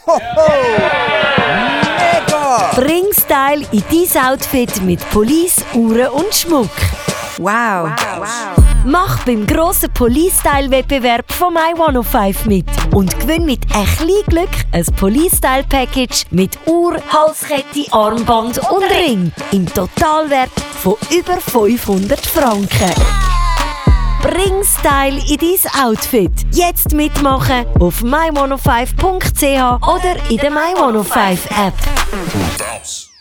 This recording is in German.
Mega! Bring Style in dein Outfit mit Police, Uhren und Schmuck. Wow. Mach beim grossen Police-Style-Wettbewerb von My105 mit und gewinn mit ein bisschen Glück ein Police-Style-Package mit Uhr, Halskette, Armband und Ring im Totalwert von über 500 Franken. Bring Style in dein Outfit. Jetzt mitmachen auf my105.ch oder in der My105 App.